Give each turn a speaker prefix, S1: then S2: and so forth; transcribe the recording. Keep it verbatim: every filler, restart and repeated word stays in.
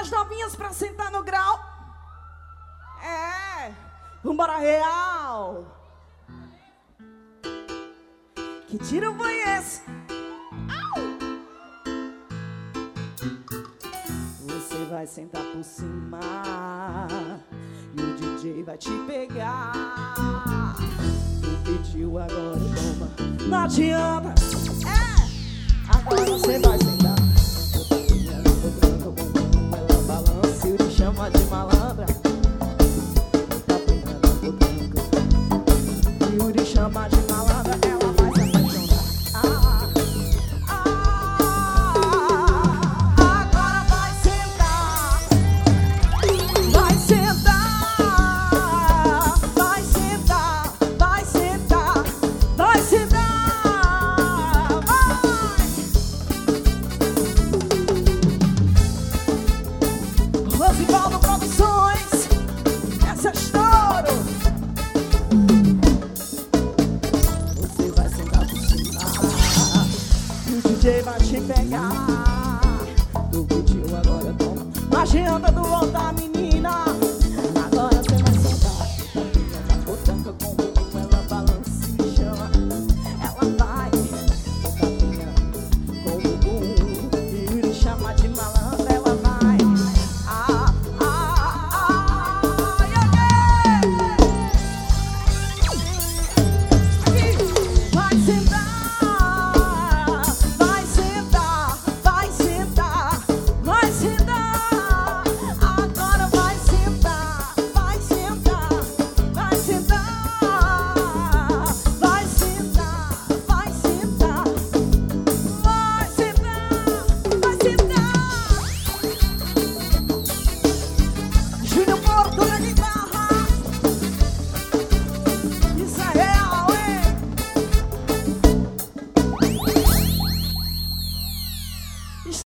S1: as novinhas pra sentar no grau. É, vambora real. Que tiro foi esse? Au! Você vai sentar por cima e o D J vai te pegar. Tu pediu, agora toma. Não adianta. É, agora você vai sentar. Ela balança e o te chama de malandra. Tá pegando a botranca e o te chama de malandra. Ela vai se apaixonar. Ah, ah, agora vai sentar. Vai sentar. Vai sentar. Vai sentar. Vai sentar. Rosivaldo Produções, essa é estouro. Você vai sentar por cima e o D J vai te pegar. Tu pediu, agora toma. Não adianta do outro.